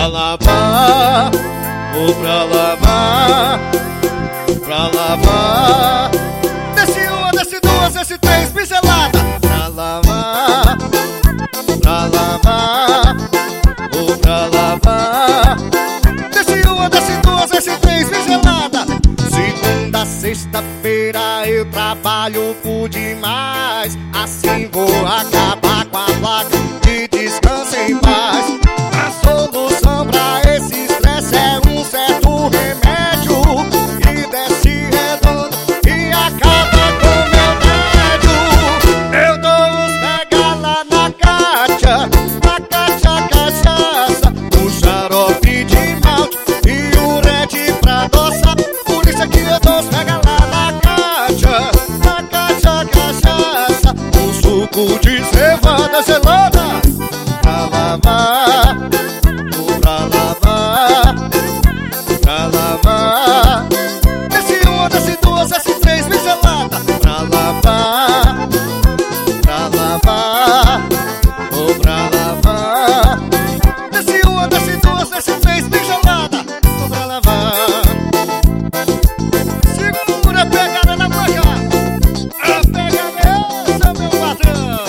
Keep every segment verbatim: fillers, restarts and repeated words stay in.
pra lavar, vou pra lavar, pra lavar. Desce uma, desce duas, desce três, pincelada. Pra lavar, pra lavar, vou pra lavar. Desce uma, desce duas, desce três, pincelada. Segunda, sexta-feira eu trabalho por demais. Assim vou acabar com a placa de descanso em paz. A solução pra esse estresse é um certo remédio que desce redondo e acaba com meu tédio. Eu dou os pega lá na caixa, na caixa cachaça, o xarope de malte e o red pra adoçar. Por isso é que eu dou os pega lá na caixa, na caixa cachaça, o suco de cevada gelada. Pra lavar, vou pra lavar, pra lavar. Desce uma, desce duas, desce três, pincelada. Pra lavar, pra lavar, vou pra lavar. Desce uma, desce duas, desce três, pincelada. Vou pra lavar. Segura a pegada na placa, a pegada, meu patrão.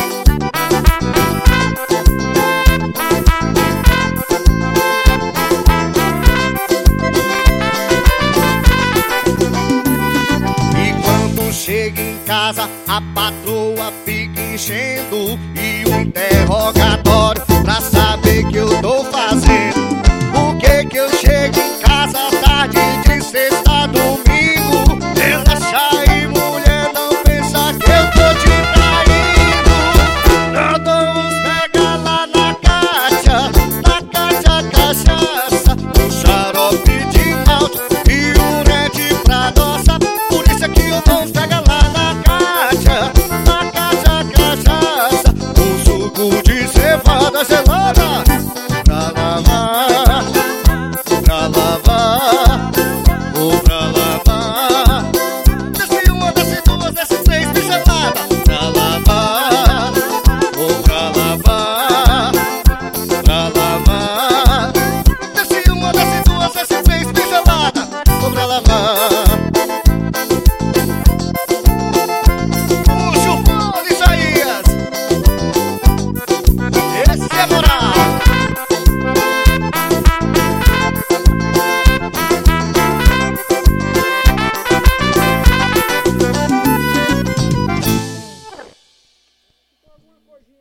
Chega em casa, a patroa fica enchendo e o interrogatório pra saber que eu tô fazendo. Por que que eu chego em casa tarde de sexta a domingo? Relaxa aí, mulher, não pensa que eu tô te traindo. Eu dou uns pega lá na caixa, na caixa cachaça, o xarope de malte e o red pra adoçar. Por isso é que eu dou uns pega lá na caixa, na caixa cachaça, o suco de cevada gelada. Pra lavar, pra lavar, vou pra lavar. Desce uma, desce duas, desce três, pincelada. Pra lavar, vou pra lavar.